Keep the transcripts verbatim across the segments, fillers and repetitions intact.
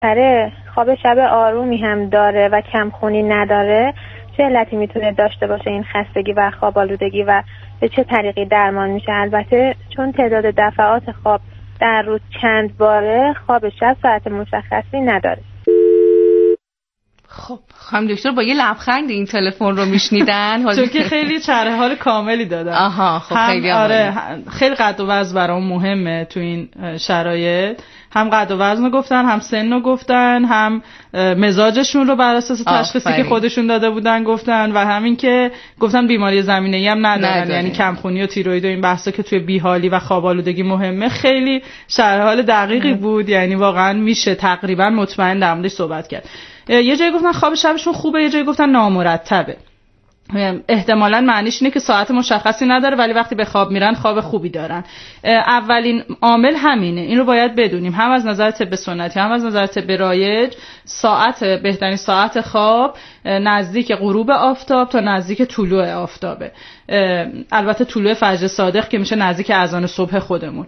آره، خواب شب آرومی هم داره و کمخونی نداره، چه علتی میتونه داشته باشه این خستگی و خواب آلودگی و به چه طریقی درمان میشه؟ البته چون تعداد دفعات خواب در روز چند باره، خواب شب ساعت مشخصی نداره. خب خانم دکتر با یه لبخند این تلفن رو میشنیدن چون که خیلی شرح حال کاملی دادن. آها خب خیلی آره خیلی قد و وزن برام مهمه تو این شرایط. هم قد و وزن رو گفتن، هم سن رو گفتن، هم مزاجشون رو بر اساس تشخیصی که خودشون داده بودن گفتن، و همین که گفتن بیماری زمینه‌ای هم ندارن, ندارن. یعنی کمخونی و تیروئید و این بحثا که توی بیحالی و خواب آلودگی مهمه. خیلی شرح حال دقیقی بود، یعنی واقعا میشه تقریبا مطمئن در موردش صحبت کرد. یه جایی گفتن خواب شبشون خوبه، یه جایی گفتن نامرتبه. احتمالاً معنیش اینه که ساعت مشخصی نداره ولی وقتی به خواب میرن خواب خوبی دارن. اولین عامل همینه، این رو باید بدونیم، هم از نظر طب سنتی هم از نظر طب رایج. ساعت بهترین ساعت خواب نزدیک غروب آفتاب تا نزدیک طلوع آفتابه. البته طلوع فجر صادق که میشه نزدیک اذان صبح خودمون.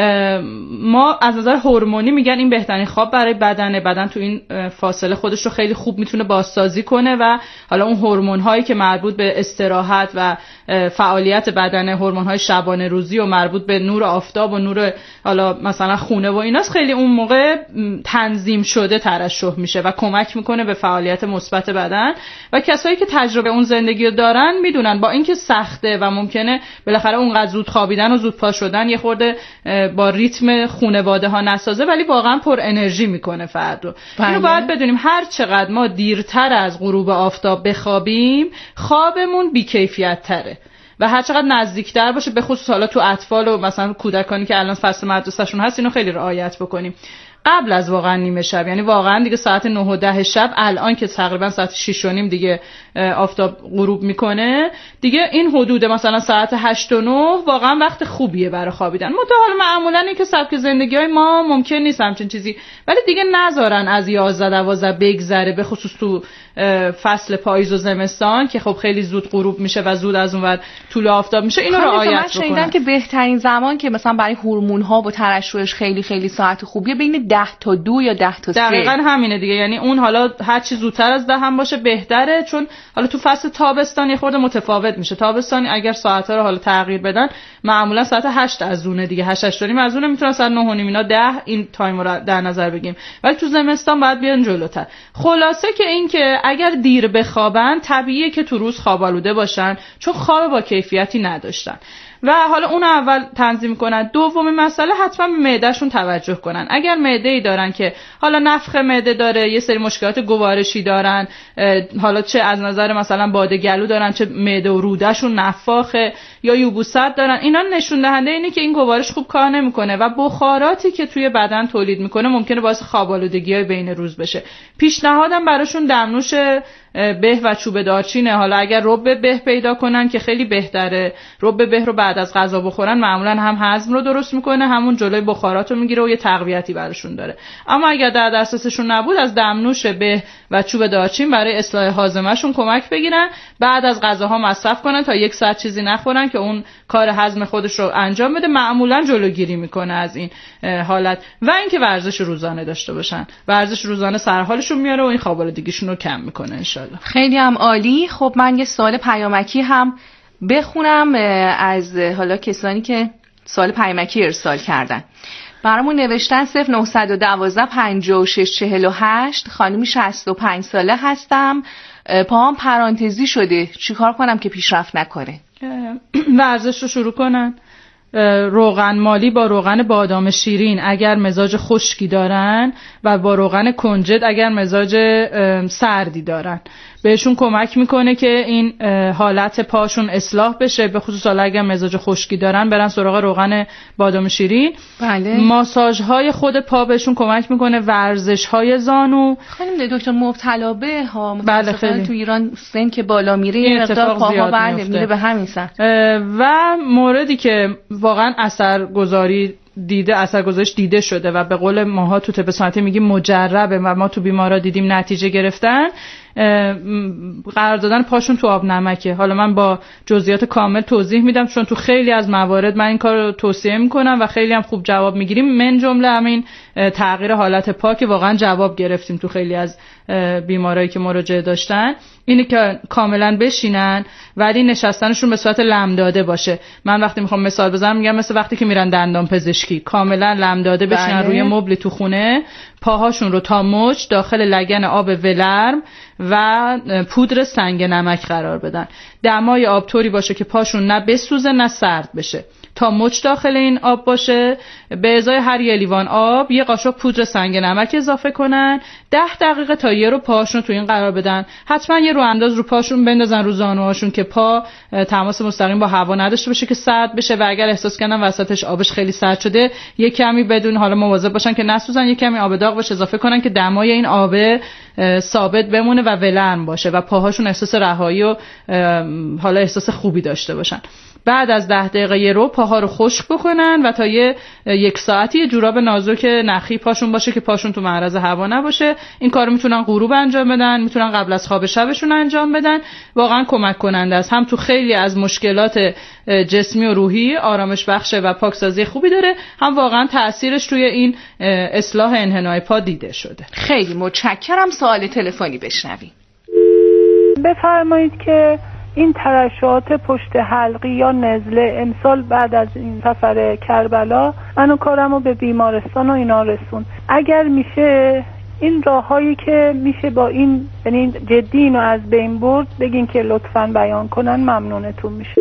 ما از نظر هورمونی میگن این بهترین خواب برای بدنه. بدن تو این فاصله خودش رو خیلی خوب میتونه بازسازی کنه و حالا اون هورمون هایی که مربوط به استراحت و فعالیت بدن، هورمون های شبانه روزی و مربوط به نور آفتاب و نور حالا مثلا خونه و ایناست، خیلی اون موقع تنظیم شده ترشح میشه و کمک میکنه به فعالیت مثبت بدن. و کسایی که تجربه اون زندگی رو دارن میدونن با اینکه سخته و ممکنه بالاخره اونقدر زود خوابیدن و زود پا شدن یه خورده با ریتم خانواده ها نسازه، ولی واقعا پر انرژی میکنه فرد رو. اینو باید بدونیم هر چقدر ما دیرتر از غروب آفتاب بخوابیم خوابمون بی‌کیفیت تره و هر چقدر نزدیکتر باشه، به خصوص حالا تو اطفال و مثلا کودکانی که الان فصل مدرسه‌شون هست، اینو خیلی رعایت بکنیم. قبل از واقعا نیمه شب، یعنی واقعا دیگه ساعت نه و ده شب، الان که تقریبا ساعت شش و نیم دیگه آفتاب غروب میکنه، دیگه این حدود مثلا ساعت هشت و نه واقعا وقت خوبیه برای خوابیدن. متأ معمولا این که سبک زندگی‌های ما ممکن نیست همچین چیزی، ولی دیگه نذارن از یازده دوازده بگذره، به خصوص تو فصل پاییز و زمستان که خب خیلی زود غروب میشه و زود از اونور طلوع آفتاب میشه. اینو رعایت بکنن. من شنیدم که بهترین زمان که مثلا برای هورمون‌ها و ترشحش خیلی خیلی ساعت خوبیه بین ده تا دو یا ده تا سه. دقیقاً همینه دیگه، یعنی اون حالا هر چی زودتر از ده هم باشه بهتره، چون حالا تو فصل تابستان یه خورده متفاوت میشه. تابستان اگر ساعت‌ها رو حالا تغییر بدن معمولا ساعت هشت از اونه دیگه، هشت هشت و نیم از اونه، میتونن ساعت نه و نیم اینا ده این تایم رو در نظر بگیم، ولی تو زمستان باید بیان جلوتر. خلاصه که این که اگر دیر بخوابن طبیعیه که تو روز خواب آلوده باشن، چون خواب با کیفیتی نداشتن و حالا اون اول تنظیم کنن. دومین مسئله حتما به معدهشون توجه کنن. اگر معده‌ای دارن که حالا نفخ معده داره، یه سری مشکلات گوارشی دارن، حالا چه از نظر مثلا باد گلو دارن، چه معده و رودهشون نفاخه یا یبوست دارن، اینا نشون دهنده اینه که این گوارش خوب کار نمیکنه و بخاراتی که توی بدن تولید میکنه ممکنه باعث خواب آلودگی‌های بین روز بشه. پیشنهادم براشون دمنوش به و چوب دارچینه. حالا اگر رب به پیدا کنن که خیلی بهتره. رب به رو بعد از غذا بخورن معمولا هم هضم رو درست میکنه، همون جلوی بخارات رو میگیره و یه تقویتی براشون داره. اما اگر در دسترسشون نبود از دمنوش به و چوب دارچین برای اصلاح هاضمه‌شون کمک بگیرن، بعد از غذاها مصرف کنن تا یک ساعت چیزی نخورن که اون کار هضم خودش رو انجام بده. معمولا جلوگیری میکنه از این حالت. و اینکه ورزش روزانه داشته باشن. ورزش روزانه سرحالشون میاره و این خواب آلودگیشون رو کم میکنه ان شاء الله. خیلی هم عالی. خب من یه سوال پیامکی هم بخونم از حالا کسانی که سوال پیامکی ارسال کردن. برامون نوشتن صفر نه یک دو پنجاه و شش چهل و هشت. خانمی شصت و پنج ساله هستم، پاهم پرانتزی شده، چیکار کنم که پیشرفت نکنه؟ ورزش رو شروع کنن. روغن مالی با روغن بادام شیرین اگر مزاج خشکی دارن و با روغن کنجد اگر مزاج سردی دارن، بهشون کمک میکنه که این حالت پاشون اصلاح بشه، به خصوص حالا اگر مزاج خشکی دارن برن سراغ روغن بادام شیرین. بله. ماساژ های خود پا بهشون کمک میکنه، ورزش های زانو. خانم دکتر مبتلا به ها بله خیلی تو ایران سن که بالا میره مقدار پاها بله میره به همین سمت. و موردی که واقعا اثرگذاری دیده اثرگذاریش دیده شده و به قول ماها تو طب سنتی میگیم مجربه و ما تو بیمارا دیدیم نتیجه گرفتن، قرار دادن پاشون تو آب نمکه. حالا من با جزئیات کامل توضیح میدم چون تو خیلی از موارد من این کار رو توصیه میکنم و خیلی هم خوب جواب میگیریم. من جمله همین تغییر حالت پا که واقعا جواب گرفتیم تو خیلی از بیمارایی که مراجعه داشتن. اینه که کاملا بشینن ولی نشستنشون به صورت لم داده باشه. من وقتی میخوام مثال بزنم میگم مثل وقتی که میرن دندان پزشکی، کاملا لم داده بشینن روی مبل تو خونه، پاهاشون رو تا مچ داخل لگن آب ولرم و پودر سنگ نمک قرار بدن. دمای آب طوری باشه که پاشون نه بسوزه نه سرد بشه. تا مچ داخل این آب باشه، به ازای هر یه لیوان آب یه قاشق پودر سنگ نمک اضافه کنن. ده دقیقه تا یه رو پاشون تو این قرار بدن. حتما یه رو انداز رو پاشون بندازن رو زانوهاشون که پا تماس مستقیم با هوا نداشته باشه که سرد بشه و اگر احساس کردن وسطش آبش خیلی سرد شده یه کمی بدون حالا مواظب باشن که نسوزن، یه کمی آب داغ بهش اضافه کنن که دمای این آب ثابت بمونه و ولرم باشه و پاهاشون احساس رهایی و حالا احساس خوبی داشته باشن. بعد از ده دقیقه یه رو پاها رو خشک بکنن و تا یه یک ساعتی یه جوراب نازک نخی پاشون باشه که پاشون تو معرض هوا نباشه. این کارو میتونن غروب انجام بدن، میتونن قبل از خواب شبشون انجام بدن. واقعا کمک کننده است، هم تو خیلی از مشکلات جسمی و روحی آرامش بخشه و پاکسازی خوبی داره، هم واقعا تاثیرش روی این اصلاح انحنای پا دیده شده. خیلی متشکرم. سوال تلفنی بشنویم. بفرمایید که این ترشحات پشت حلقی یا نزله امسال بعد از این سفر کربلا منو کارمو به بیمارستان و اینا رسون. اگر میشه این راههایی که میشه با این یعنی جدی اینو از بین برد بگین که لطفاً بیان کنن، ممنونتون میشه.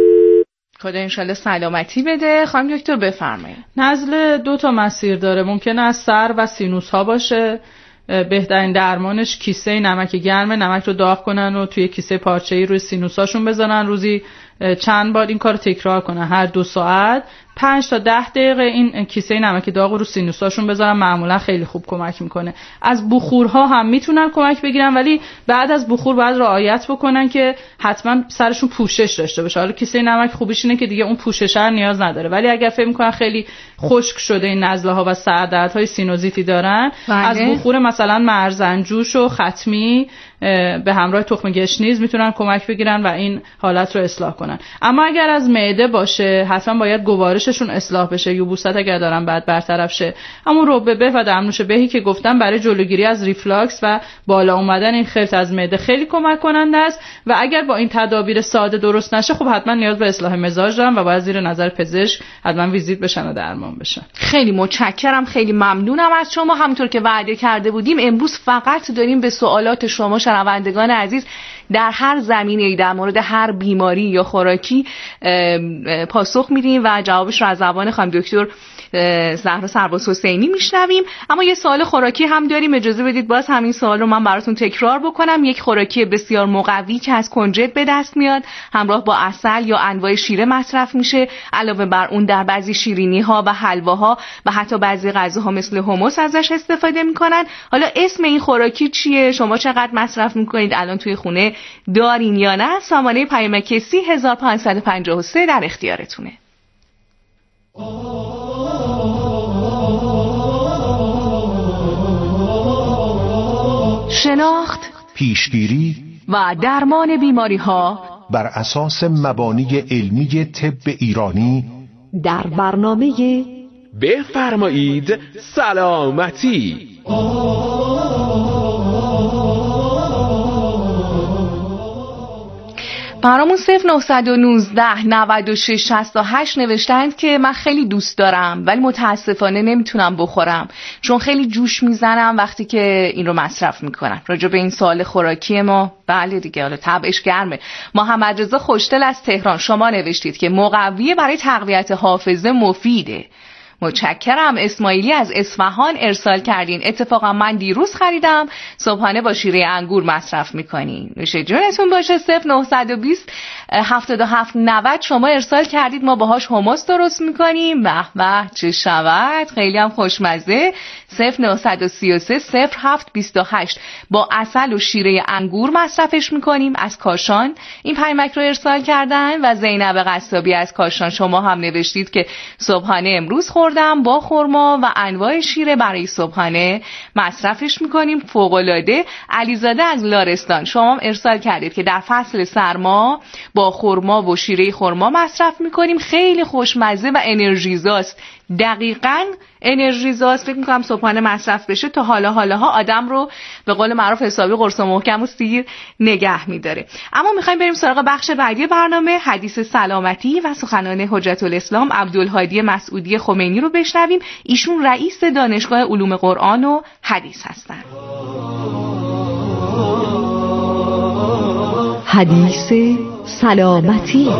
خدا انشالله سلامتی بده. خانم دکتر بفرمایید. نزله دو تا مسیر داره، ممکنه از سر و سینوس ها باشه. بهترین درمانش کیسه نمک گرم، نمک رو داغ کنن و توی کیسه پارچه‌ای روی سینوساشون بزنن. روزی چند بار این کار تکرار کنن، هر دو ساعت پنج تا ده دقیقه این کیسه نمک داغ رو سینوساشون بذارن. معمولا خیلی خوب کمک میکنه. از بخورها هم میتونن کمک بگیرن ولی بعد از بخور باید رعایت بکنن که حتما سرشون پوشش داشته باشه. حالا کیسه نمک خوبیش اینه که دیگه اون پوشش رو نیاز نداره، ولی اگر فکر میکنن خیلی خشک شده این نزله ها و سردردهای سینوزیتی دارن، بله. از بخور مثلا مرزنجوش و ختمی به همراه تخم گشنیز میتونن کمک بگیرن و این حالت رو اصلاح کنن. اما اگر از معده باشه حتما باید گوارششون اصلاح بشه. یبوست اگر دارن بعد برطرف شه. اما رببه و دمنوش بهی که گفتم برای جلوگیری از ریفلاکس و بالا اومدن این خلط از معده خیلی کمک کننده است و اگر با این تدابیر ساده درست نشه خب حتما نیاز به اصلاح مزاج دارن و باید زیر نظر پزشک حتما ویزیت بشن و درمان بشن. خیلی متشکرم، خیلی ممنونم از شما. همونطور که وعده کرده بودیم امروز فقط داریم به سوالات شما شنوندگان عزیز در هر زمینه‌ای در مورد هر بیماری یا خوراکی پاسخ میدیم و جوابش رو از زبان خانم دکتر زهرا سرباز حسینی میشنویم. اما یه سوال خوراکی هم داریم، اجازه بدید باز همین سوال رو من براتون تکرار بکنم. یک خوراکی بسیار مقوی که از کنجد به دست میاد، همراه با عسل یا انواع شیره مصرف میشه. علاوه بر اون در بعضی شیرینی ها و حلواها و حتی بعضی غذاها مثل هموس ازش استفاده میکنن. حالا اسم این خوراکی چیه؟ شما چقدر مصرف میکنید؟ الان توی خونه دارین یا نه؟ سامانه پیامک سی هزار و پانصد و پنجاه و سه در اختیارتونه. شناخت، پیشگیری و درمان بیماری ها بر اساس مبانی علمی طب ایرانی در برنامه بفرمایید سلامتی. برامون صفر نه یک نه نود و شش شصت و هشت نوشتند که من خیلی دوست دارم ولی متاسفانه نمیتونم بخورم چون خیلی جوش میزنم وقتی که این رو مصرف میکنم. راجع به این سوال خوراکی ما، بله دیگه حالا طبعش گرمه. محمد رضا خوشدل از تهران، شما نوشتید که مقوی برای تقویت حافظه مفیده. متشکرم. اسماعیلی از اصفهان ارسال کردین. اتفاقا من دیروز خریدم، صبحانه با شیره انگور مصرف میکنین. نوش جونتون باشه. صفر نه دو صفر هفتاد و هفت نود شما ارسال کردید، ما باهاش هموس درست میکنیم. به به چه شود، خیلی هم خوشمزه. صفر نهصد و سی و سه صفر هفت بیست و هشت با عسل و شیره انگور مصرفش میکنیم. از کاشان این پیامک رو ارسال کردن و زینب قصابی از کاشان شما هم نوشتید که صبحانه امروز خوردم با خرما و انواع شیره برای صبحانه مصرفش میکنیم. فوق‌العاده. علیزاده از لارستان شما هم ارسال کردید که در فصل سرما با خرما و شیره خرما مصرف میکنیم. خیلی خوشمزه و انرژیزاست. دقیقاً انرژیزاست. فکر میکنم صبحانه مصرف بشه تا حالا حالاها آدم رو به قول معروف حسابی قرص و محکم و سیر نگه میداره. اما میخوایم بریم سراغ بخش بعدی برنامه، حدیث سلامتی و سخنان حجت الاسلام عبدالهادی مسعودی خمینی رو بشنویم. ایشون رئیس دانشگاه علوم قرآن و حدیث هستن. حدیث سلامتی.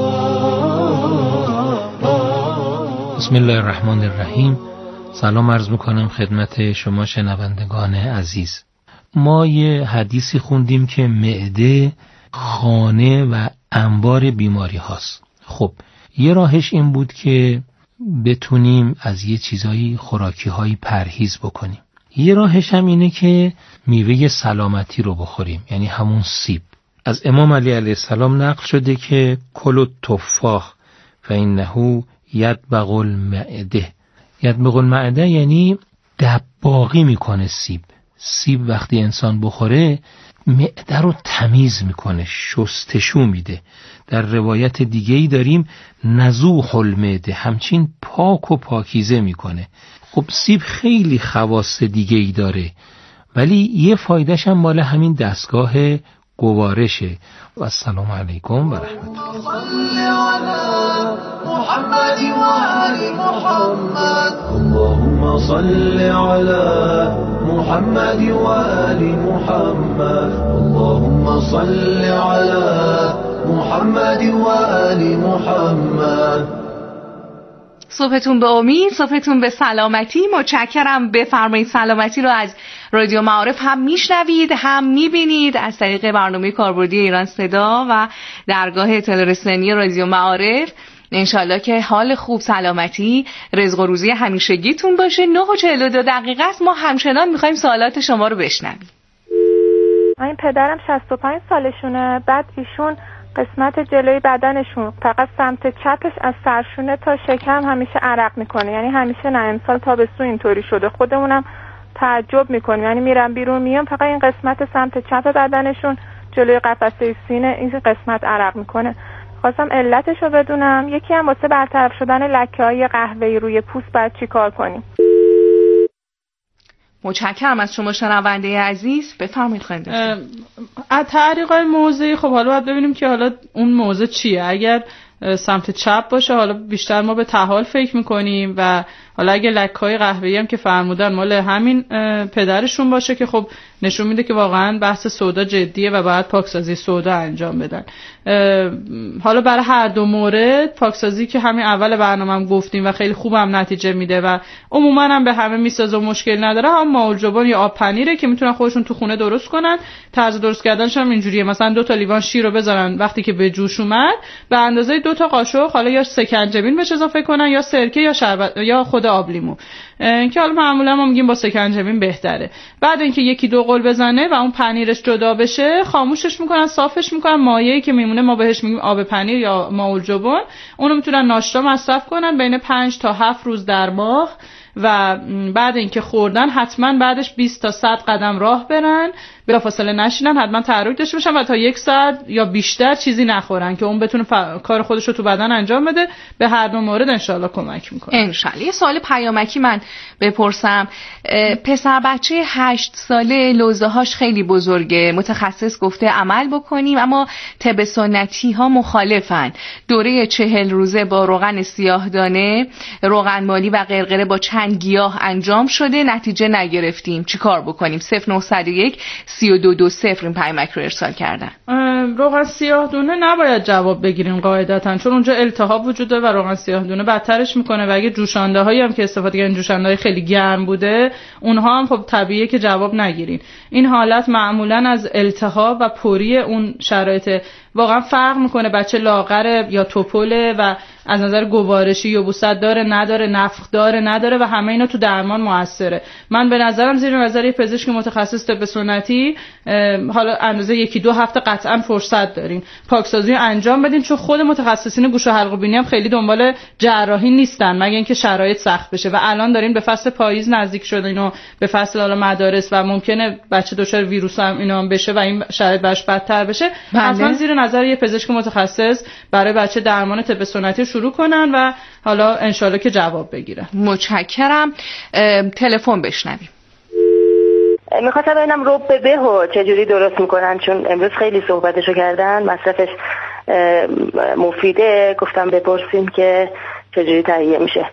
بسم الله الرحمن الرحیم. سلام عرض میکنم خدمت شما شنوندگان عزیز. ما یه حدیثی خوندیم که معده خانه و انبار بیماری هاست. خب یه راهش این بود که بتونیم از یه چیزایی خوراکی هایی پرهیز بکنیم. یه راهش هم اینه که میوه سلامتی رو بخوریم، یعنی همون سیب. از امام علی علیه السلام نقل شده که کلوا التفاح فانه یدبغ المعده. یدبغ المعده یعنی دباغی میکنه سیب. سیب وقتی انسان بخوره معده رو تمیز میکنه، شستشو میده. در روایت دیگه‌ای داریم نزوح المعده، همچین پاک و پاکیزه میکنه. خب سیب خیلی خواص دیگه‌ای داره، ولی یه فایدهش هم مال همین دستگاه گوارشه. و السلام علیکم و رحمت اللهم صل على محمد و آل محمد. اللهم صل على محمد و آل محمد. صبحتون به امید، صبحتون به سلامتی. متشکرم. بفرمایید. سلامتی رو از رادیو معارف هم میشنوید هم میبینید از طریق برنامه کاربردی ایران صدا و درگاه اطلاع رسانی رادیو معارف. انشالله که حال خوب، سلامتی، رزق و روزی همیشگیتون باشه. نه و چهل و دو دقیقه است. ما همچنان میخوایم سوالات شما رو بشنویم. این پدرم شصت و پنج سالشونه. بعد ایشون قسمت جلوی بدنشون فقط سمت چپش از سرشونه تا شکم همیشه عرق میکنه. یعنی همیشه نه، امسال تابستون اینطوری شده. خودمونم تعجب میکنیم. یعنی میرم بیرون میام فقط این قسمت سمت چپ بدنشون جلوی قفسه سینه این قسمت عرق میکنه. خواستم علتش رو بدونم. یکی هم واسه برطرف شدن لکه‌های قهوه‌ای روی پوست باید چی کار کنیم؟ متشکرم از شما شنونده عزیز. بفرمایید خانم دکتر. از تعریقای موضعی خب حالا باید ببینیم که حالا اون موضع چیه. اگر سمت چپ باشه حالا بیشتر ما به طحال فکر میکنیم و حالا اگه لکه‌های قهوه‌ای هم که فرمودن مال همین پدرشون باشه که خب نشون میده که واقعا بحث سودا جدیه و باید پاکسازی سودا انجام بدن. حالا برای هر دو مورد پاکسازی که همین اول برنامه‌ام گفتیم و خیلی خوبم نتیجه میده و عموما هم به همه میسازه و مشکل نداره. هم ماولجبان یا آب پنیره که میتونن خودشون تو خونه درست کنن. طرز درست کردنش هم اینجوریه، مثلا دو تا لیوان شیر رو بذارن، وقتی که به جوش اومد به اندازه دو تا قاشق حالا یا سکنجبین بهش اضافه کنن یا سرکه یا شربت یا خود آب لیمو که حالا معمولا ما میگیم با سکنجبین بهتره. بعد اینکه یکی دو قل بزنه و اون پنیرش جدا بشه خاموشش میکنن، صافش میکنن. مایعی که میمونه ما بهش میگیم آب پنیر یا ماولجبن. اونو میتونن ناشتا مصرف کنن بین پنج تا هفت روز در ماه و بعد اینکه خوردن حتما بعدش بیست تا صد قدم راه برن، بلافاصله نشینن، حتما تحرک داشته باشن و تا یک ساعت یا بیشتر چیزی نخورن که اون بتونه ف... کار خودش رو تو بدن انجام بده. به هر دو مورد انشالله کمک میکنه. انشالله. یه سوال پیامکی من بپرسم. پسر بچه هشت ساله لوزه هاش خیلی بزرگه، متخصص گفته عمل بکنیم اما طب سنتی ها مخالفن. دوره چهل روزه با روغن سیاه دانه، روغن مالی و قرقره با چند گیاه انجام شده، نتیجه نگرفتیم. چی کار بکنیم؟ صفر نه صفر یک سی و دو دو صفر این پیامک رو ارسال کردن. روغن سیاه دونه نباید جواب بگیریم قاعدتاً، چون اونجا التهاب وجود داره و روغن سیاه دونه بدترش میکنه و اگه جوشانده هایی هم که استفاده کردن جوشانده های خیلی گرم بوده اونها هم خب طبیعیه که جواب نگیرین. این حالت معمولاً از التهاب و پوری اون شرایط واقعا فرق میکنه. بچه لاغره یا توپله و از نظر گوارشی یبوست داره نداره، نفخ داره نداره و همه اینا تو درمان موثره. من به نظرم زیر نظر پزشک متخصص طب سنتی حالا اندازه یکی دو هفته قطعا فرصت دارین پاکسازی انجام بدین، چون خود متخصصین گوش و حلق و بینی هم خیلی دنبال جراحی نیستن مگه اینکه شرایط سخت بشه و الان دارین به فصل پاییز نزدیک شدین و به فصل حالا مدارس و ممکنه بچه دچار ویروس هم اینا هم بشه و این شرایط براش بدتر بشه. حتما زیر نظر یه پزشک متخصص برای بچه درمان طب سنتی شروع کنن و حالا انشالله که جواب بگیرن. متشکرم. تلفن بشنویم. میخواستم ببینم رب بهو چجوری درست میکنن، چون امروز خیلی صحبتشو کردن، مصرفش مفیده، گفتم بپرسیم که چجوری تهیه میشه.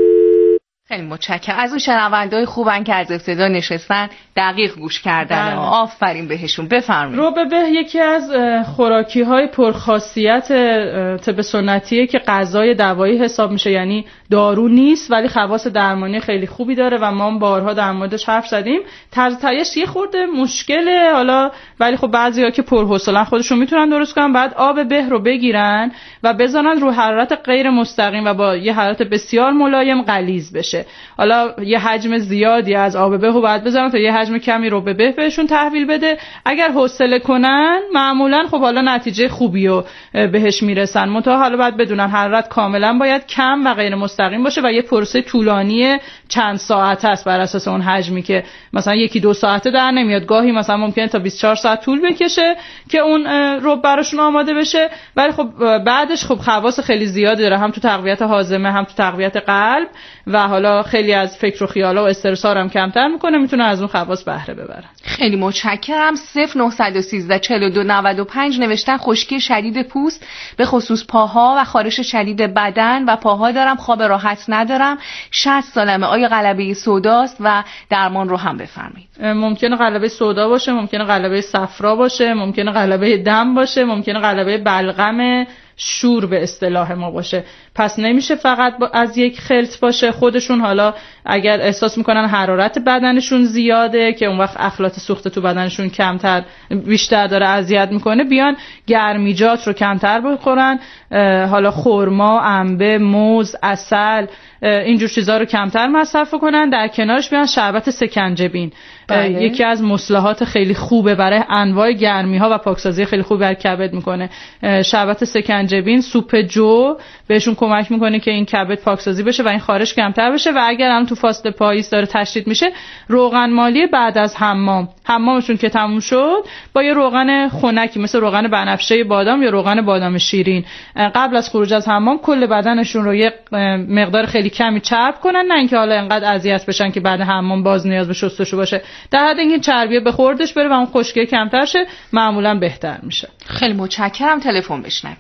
خیلی متشکرم. از اون شنونده‌های خوبن که از ابتدا نشستن دقیق گوش کردن. آفرین بهشون. بفرمایید. رب به یکی از خوراکی‌های پرخاصیت طب سنتیه که غذای دوایی حساب میشه، یعنی دارو نیست ولی خواص درمانی خیلی خوبی داره و ما بارها در موردش حرف زدیم. طرز تهیه‌اش یه خورده مشکله حالا، ولی خب بعضیا که پرحوصله‌ان خودشون میتونن درست کنن. بعد آب به رو بگیرن و بذارن رو حرارت غیر مستقیم و با یه حرارت بسیار ملایم غلیظ بشه. حالا یه حجم زیادی از آب به رو باید بذارن تا یه حجم کمی رو به به بهشون تحویل بده. اگر حوصله کنن معمولا خب حالا نتیجه خوبی رو بهش میرسن. منتها حالا باید بدونن حرارت کاملا باید کم و غیر مستقیم باشه و یه پروسه طولانی چند ساعت است بر اساس اون حجمی که مثلا یکی دو ساعته در نمیاد. گاهی مثلا ممکنه تا بیست و چهار ساعت طول بکشه که اون رب براشون آماده بشه، ولی خب بعدش خب خواص خیلی زیادی داره، هم تو تقویت هاضمه هم تو تقویت قلب و حالا خیلی از فکر و خیالا و استرس ها هم کمتر میکنه، میتونه از اون خواص بهره ببرن. خیلی متشکرم. صفر نه یک سه چهار دو نود و پنج نوشتن خشکی شدید پوست به خصوص پاها و خارش شدید بدن و پاها دارم، خواب راحت ندارم، شصت سالمه، آیا غلبه سوداست و درمان رو هم بفرمایید. ممکنه غلبه سودا باشه، ممکنه غلبه صفرا باشه، ممکنه غلبه دم باشه، ممکنه غلبه بلغم شور به اصطلاح ما باشه. پس نمیشه فقط از یک خلط باشه. خودشون حالا اگر احساس میکنن حرارت بدنشون زیاده که اون وقت اخلاط سوخته تو بدنشون کمتر بیشتر داره اذیت میکنه، بیان گرمیجات رو کمتر بخورن، حالا خرما، انبه، موز، عسل، اینجور چیزا رو کمتر مصرف کنن. در کنارش بیان شربت سکنجبین. بله. یکی از مصلحات خیلی خوبه برای انواع گرمی ها و پاکسازی خیلی خوب بر کبد میکنه. شربت سکنجبین، سوپ جو بهشون کمک میکنه که این کبد پاکسازی بشه و این خارش کمتر بشه. و اگر هم تو فصل پاییز داره تشدید میشه، روغن مالی بعد از حمام، حمامشون که تموم شد، با یه روغن خنکی مثل روغن بنفشه بادام یا روغن بادام شیرین قبل از خروج از حمام کل بدنشون رو یه مقدار خیلی کمی چرب کنن، نه اینکه حالا انقدر اذیت بشن که بعد حمام باز نیاز به شستشو باشه، در حد اینکه چربیه به خوردش بره و اون خشکی کمتر شه، معمولا بهتر میشه. خیلی متشکرم. تلفن بشنویم.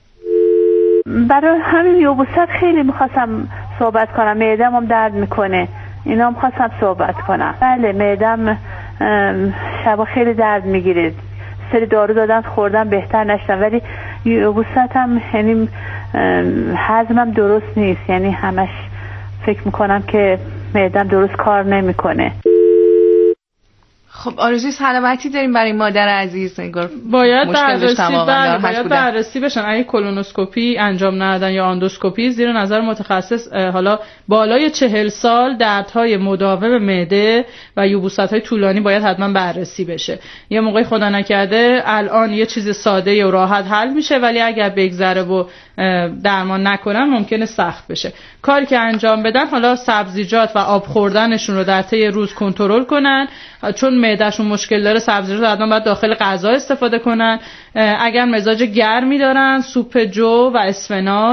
برای همین یبوست خیلی میخواستم صحبت کنم، معدم هم درد میکنه، اینا هم خواستم صحبت کنم. بله معدم شبا خیلی درد میگیره، سری دارو دادن خوردم بهتر نشدم، ولی یبوست هم یعنی هضمم درست نیست، یعنی همش فکر میکنم که معدم درست کار نمیکنه. خب آرزوی سلامتی داریم برای مادر عزیز. انگار باید بررسی بله باید بررسی بشن. اگه کولونوسکوپی انجام ندادن یا آندوسکوپی، زیر نظر متخصص حالا بالای چهل سال دردهای مداوم معده و یبوست‌های طولانی باید حتما بررسی بشه. یه موقعی خدا نکرده الان یه چیز ساده و راحت حل میشه، ولی اگر بگذره و درمان نکنن ممکنه سخت بشه. کاری که انجام بدن حالا سبزیجات و آب خوردنشون رو در طی روز کنترل کنن، چون معدهشون مشکل داره سبزیجات حتما باید داخل غذا استفاده کنن. اگر مزاج گرمی دارن، سوپ جو و اسفناج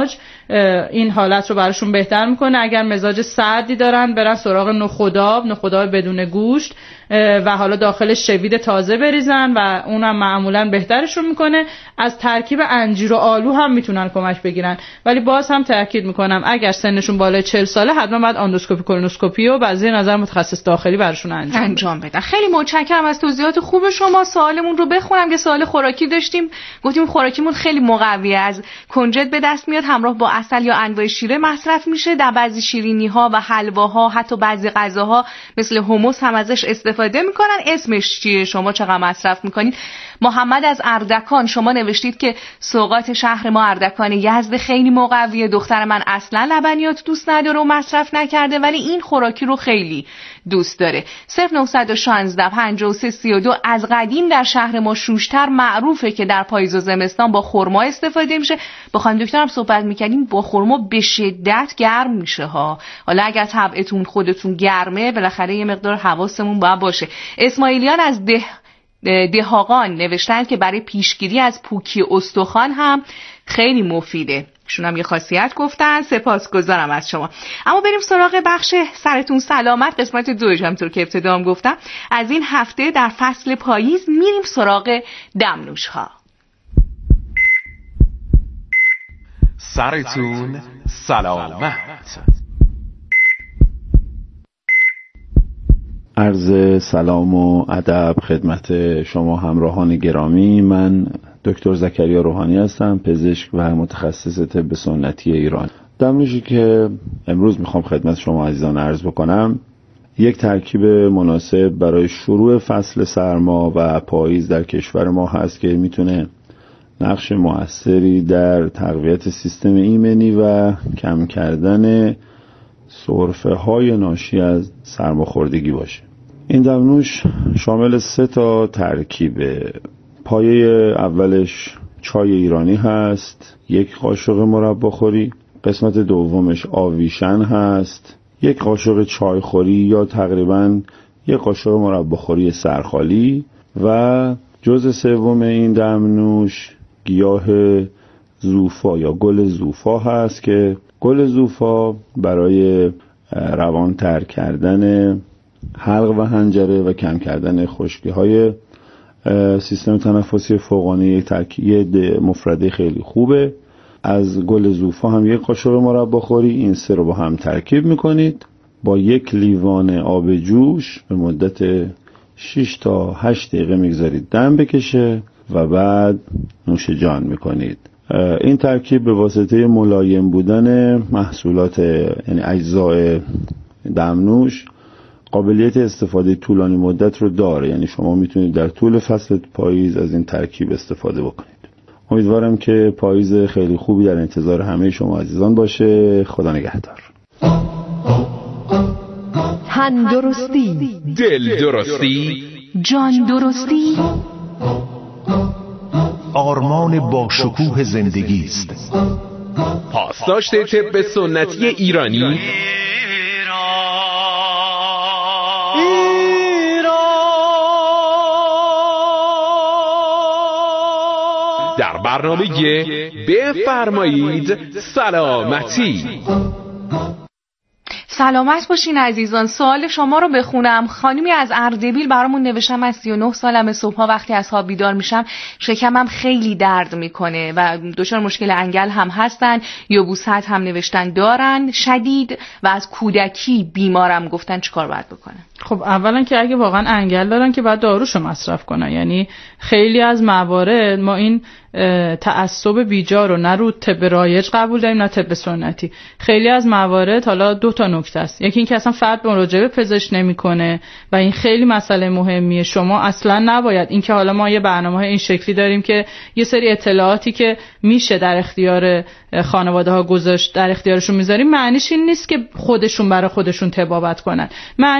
این حالت رو براشون بهتر میکنه. اگر مزاج سردی دارن برن سراغ نخودآب، نخودآب بدون گوشت و حالا داخلش شوید تازه بریزن و اونم معمولا بهترشون میکنه. از ترکیب انجیر و آلو هم میتونن کمک بگیرن، ولی باز هم تاکید میکنم اگر سنشون بالای چهل ساله حتما باید اندوسکوپی کولونوسکوپی و بعضی نظر متخصص داخلی براشون انجام, انجام بدن. خیلی متشکرم از توضیحات خوب شما. سوالمون رو بخونم. یه سوال خوراکی داشتیم، گفتیم خوراکیمون خیلی مقویه، از کنجد به دست میاد، همراه با عسل یا انواع شیره مصرف میشه. در بعضی شیرینی‌ها و حلواها، حتی بعضی غذاها مثل حمص هم ازش استفاده میکنن. اسمش چیه؟ شما چقدر مصرف میکنید؟ محمد از اردکان، شما نوشتید که سوغات شهر ما اردکان یزد خیلی مقویه. دختر من اصلا لبنیات دوست نداره و مصرف نکرده، ولی این خوراکی رو خیلی دوست داره. صفر نه یک شش پنجاه و سه سی و دو. از قدیم در شهر ما شوشتر معروفه که در پاییز و زمستان با خرما استفاده میشه. با خانم دکترم صحبت میکردیم، با خرما به شدت گرم میشه ها. حالا اگر طبعتون خودتون گرمه، بالاخره یه مقدار حواسمون باید باشه. اسماعیلیان از ده دهاقان نوشتن که برای پیشگیری از پوکی استخوان هم خیلی مفیده. شون هم یه خاصیت گفتن. سپاسگزارم از شما. اما بریم سراغ بخش سرتون سلامت، قسمت دوش. همطور که ابتدا هم گفتم از این هفته در فصل پاییز میریم سراغ دمنوش ها. سرتون سلامت. عرض سلام و ادب خدمت شما همراهان گرامی. من دکتر زکریا روحانی هستم، پزشک و متخصص طب سنتی ایران. دمنوشی که امروز میخوام خدمت شما عزیزان عرض بکنم یک ترکیب مناسب برای شروع فصل سرما و پاییز در کشور ما هست که میتونه نقش مؤثری در تقویت سیستم ایمنی و کم کردن سرفه های ناشی از سرماخوردگی باشه. این دمنوش شامل سه تا ترکیبه. پایه اولش چای ایرانی هست، یک قاشق مرباخوری. قسمت دومش آویشن هست، یک قاشق چایخوری یا تقریباً یک قاشق مرباخوری سرخالی. و جزء سوم این دمنوش گیاه زوفا یا گل زوفا هست که گل زوفا برای روانتر کردن حلق و حنجره و کم کردن خشکی های سیستم تنفسی فوقانی یک ترکیب مفرده خیلی خوبه. از گل زوفا هم یک قاشق مرباخوری، این سه رو با هم ترکیب میکنید، با یک لیوان آب جوش به مدت شش تا هشت دقیقه میگذارید دم بکشه و بعد نوش جان میکنید. این ترکیب به واسطه ملایم بودن محصولات یعنی اجزای دمنوش قابلیت استفاده طولانی مدت رو داره، یعنی شما میتونید در طول فصل پاییز از این ترکیب استفاده بکنید. امیدوارم که پاییز خیلی خوبی در انتظار همه شما عزیزان باشه. خدا نگهدار. تن درستی، دل درستی، جان درستی، آرمان با شکوه زندگی است. پاسداشت طب سنتی ایرانی در برنامه بفرمایید سلامتی. سلامت باشین عزیزان. سوال شما رو بخونم. خانمی از اردبیل برامون نوشتم من سی و نه سالمه، صبحها وقتی از خواب بیدار میشم شکمم خیلی درد میکنه و دچار مشکل انگل هم هستن، یبوست هم نوشتن دارن شدید و از کودکی بیمارم. گفتن چیکار باید بکنم؟ خب اولا که اگه واقعا انگل دارن که باید داروشو مصرف کنن. یعنی خیلی از موارد ما این تعصب بیجا رو نه رو طب رایج قبول داریم نه طب سنتی. خیلی از موارد حالا دو تا نکته است. یکی این که اصلا فرد مراجعه به پزشک نمیکنه و این خیلی مسئله مهمیه. شما اصلا نباید این که حالا ما یه برنامه‌های این شکلی داریم که یه سری اطلاعاتی که میشه در اختیار خانواده ها گذاشت در اختیارشون میذاریم، معنیش این نیست که خودشون برای خودشون طبابت کنن. معنیش اینه که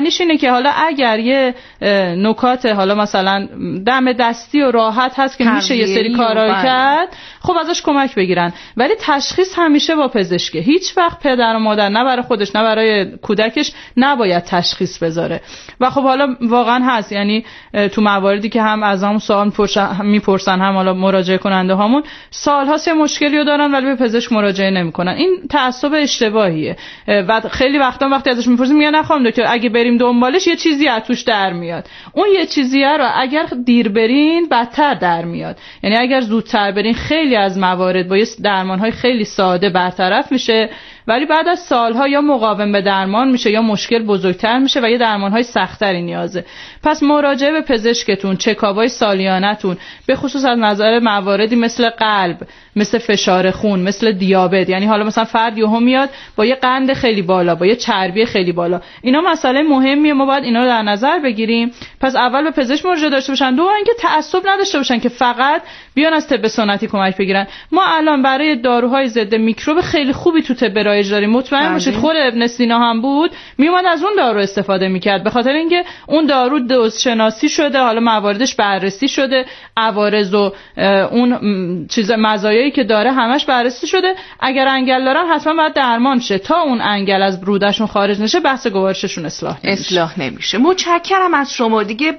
که حالا اگر یه نکات حالا مثلا دم دستی و راحت هست که میشه یه سری کارا کرد، خب ازش کمک بگیرن. ولی تشخیص همیشه با پزشکه. هیچ وقت پدر و مادر نه برای خودش نه برای کودکش نباید تشخیص بذاره. و خب حالا واقعا هست، یعنی تو مواردی که هم از همون سوال میپرسن هم حالا مراجعه کننده هامون سال‌هاست یه مشکلی رو دارن ولی به پزشک مراجعه نمی‌کنن. این تعصب اشتباهیه و خیلی وقتا وقتی ازش میپرسیم میگن نخوام دکتر اگه بریم دنبالش یه چیزی از توش در میاد. اون یه چیزیه رو اگر دیر برین بدتر در میاد. یعنی اگر زودتر برین خیلی از موارد با یه درمان‌های خیلی ساده برطرف میشه، ولی بعد از سالها یا مقاوم به درمان میشه یا مشکل بزرگتر میشه و یه درمان‌های سخت‌تری نیازه. پس مراجعه به پزشکتون، چکاپ‌های سالیانه‌تون، به خصوص از نظر مواردی مثل قلب، مثل فشار خون، مثل دیابت، یعنی حالا مثلا فرد یهو میاد با یه قند خیلی بالا، با یه چربی خیلی بالا، اینا مسئله مهمیه، ما باید اینا رو در نظر بگیریم. پس اول به پزشک مراجعه داشته باشن، دوم اینکه تعصب نداشته باشن که فقط بیان از طب سنتی کمک بگیرن. ما الان برای داروهای ضد میکروب خیلی خوبی تو طب رایج داریم، مطمئن باشید خود ابن سینا هم بود میومد از اون دارو استفاده میکرد، به خاطر اینکه اون دارو دوز شناسی شده، حالا مواردش بررسی شده، عوارض و اون چیز مزایایی که داره همش بررسی شده. اگر انگل دارن حتما باید درمان شه تا اون انگل از برودشون خارج نشه، بحث گوارششون اصلاح نمیشه. اصلاح نمیشه. متشکرم از شما. دیگه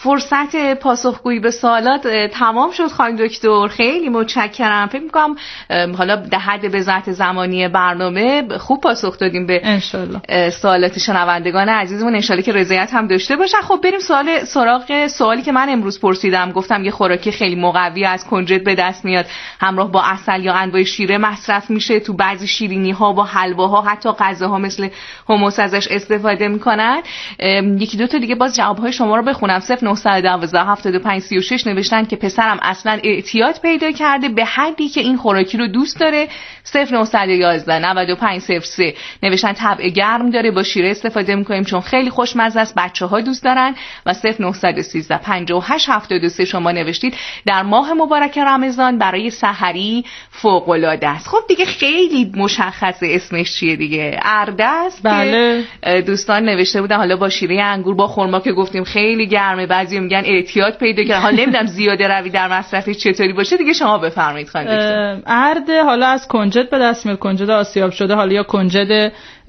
فرصت پاسخگویی به سوالات تمام شد خانم دکتر، خیلی متشکرم. فکر می‌کنم حالا در حد به ذات زمانی برنامه خوب پاسخ دادیم به انشالله سوالات شنوندگان عزیزمون، انشالله که رضایت هم داشته باشن. خب بریم سوال سراغ سوالی که من امروز پرسیدم. گفتم یه خوراکی خیلی مقوی از کنجد به دست میاد، همراه با عسل یا انواع شیره مصرف میشه، تو بعضی شیرینی‌ها با حلواها حتی غذاها مثل حمص ازش استفاده میکنن. یکی دو تا دیگه باز جوابهای شما رو بخونم. صفر نه یک دو هفتاد و پنج سی و شش نوشتن که پسرم اصلا اعتیاد پیدا کرده به حدی که این خوراکی رو دوست داره. صفر نه یک یک نود و پنج صفر سه نوشتن طبع گرم داره، با شیره استفاده میکنیم چون خیلی خوشمزه است، بچه‌ها دوست دارن. و صفر نه یک سه پنجاه و هشت هفتاد و سه شما نوشتید در ماه مبارک رمضان برای سحری فوق العاده است. خب دیگه خیلی مشخصه اسمش چیه دیگه، ارده است. بله. که دوستان نوشته بودن حالا با شیره انگور با خرما که گفتیم خیلی گرمه، بعضی میگن اعتیاد پیدا کرده. حالا نمیدونم زیاده روی در مصرفش چطوری باشه، دیگه شما بفرمایید خانم دکتر. ارده حالا از کنجد به دست میاد، کنجد آسیاب شده، حالا یا کنجد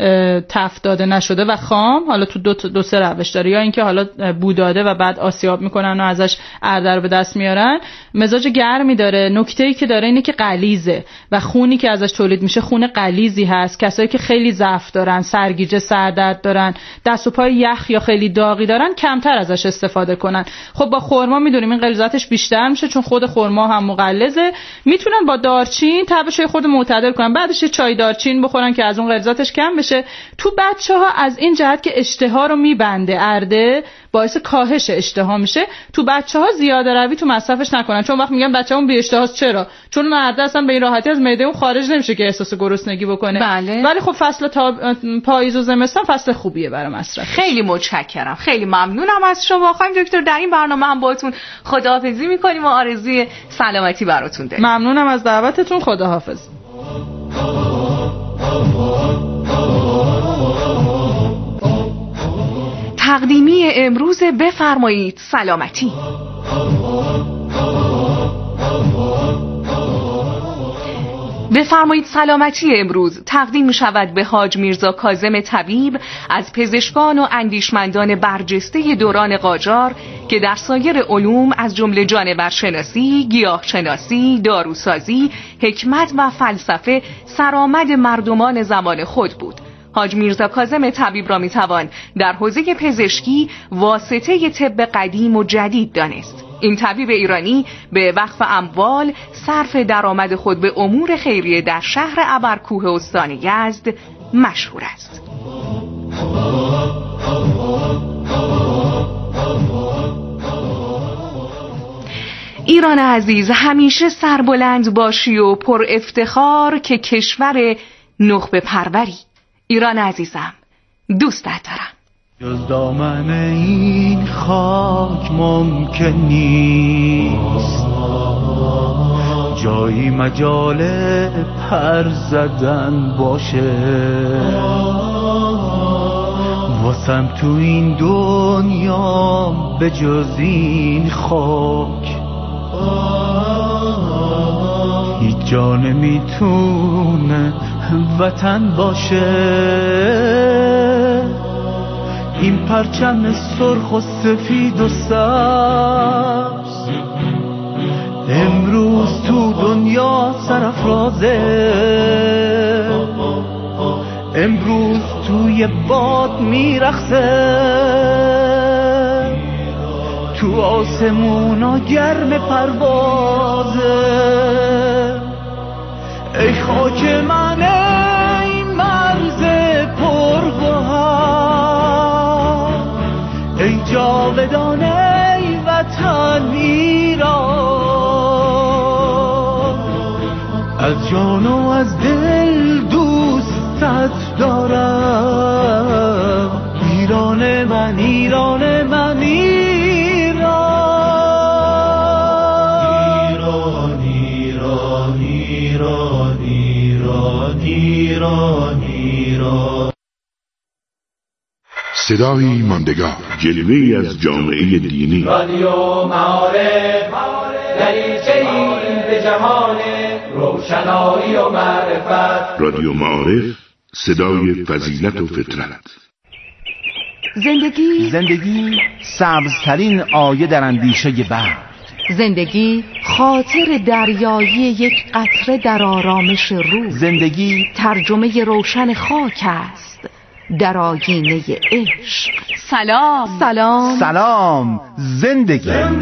تفت داده نشده و خام، حالا تو دو, دو سه روش داره، یا اینکه حالا بو داده و بعد آسیاب میکنن و ازش ارده رو به دست میارن. مزاج گرمی داره. نکته‌ای که داره اینه که غلیظه و خونی که ازش تولید میشه خون غلیظی هست. کسایی که خیلی ضعف دارن، سرگیجه، سردرد دارن، دست و پای یخ یا خیلی داغی دارن، کمتر ازش استفاده کنن. خب با خرما میدونیم این غلیظتش بیشتر میشه چون خود خرما هم مغلظه. میتونن با دارچین تبش خود معتدل کنن، بعدش یه چای دارچین بخورن که از اون غلیظتش کم بشه. تو بچه‌ها از این جهت که اشتها رو میبنده، ارده باعث کاهش اشتها میشه. تو بچه‌ها زیاده روی تو مصرفش نکنن، چون وقت میگن بچه‌مون بی اشتهاست. چرا؟ چون ارده اصلا به این راحتی از معده اون خارج نمیشه که احساس گرسنگی بکنه. بله. ولی خب فصل تا... پاییز و زمستان فصل خوبیه برای مصرف. خیلی متشکرم، خیلی ممنونم از شما خانم دکتر. در این برنامه هم باهاتون خداحافظی می‌کنیم و آرزوی سلامتی براتون داریم. ممنونم از دعوتتون. خداحافظ. تقدیمی امروز بفرمایید سلامتی. بفرمایید سلامتی امروز تقدیم شود به حاج میرزا کاظم طبیب از پزشکان و اندیشمندان برجسته دوران قاجار که در سایر علوم از جمله جانورشناسی، گیاهشناسی، داروسازی، حکمت و فلسفه سرآمد مردمان زمان خود بود. حاج میرزا کاظم طبیب را میتوان در حوزه پزشکی واسطه طب قدیم و جدید دانست. این طبیب ایرانی به وقف اموال صرف درآمد خود به امور خیریه در شهر ابرکوه استان یزد مشهور است. ایران عزیز، همیشه سربلند باشی و پر افتخار که کشور نخبه پروری. ایران عزیزم، دوستت دارم. جز دامن این خاک ممکن نیست جایی مجال پر زدن باشه، واسم تو این دنیا به جز این خاک هیچ جا نمیتونه وطن باشه. این پرچم سرخ و سفید و سبز امروز تو دنیا سرافرازه، امروز توی باد میرخصه، تو آسمونا گرم پروازه. ای خاک من ای مرز پرگوهر، ای جاودان ای وطن ایران، از جان و از دل دوستت دارم. ایران من ایران من ایران، ایران ایران ایران ایران ایران. صدایی ماندگار، جلوه‌ای از جامعه دینی. رادیو معارف، دریچه‌ای به جهان روشنایی و معرفت. رادیو معارف، صدای فضیلت و فطرت. زندگی زندگی سبزترین آیه در اندیشه بحر. زندگی خاطر دریایی یک قطره در آرامش روح. زندگی ترجمه روشن خاک است در آینه عشق. سلام سلام سلام. زندگی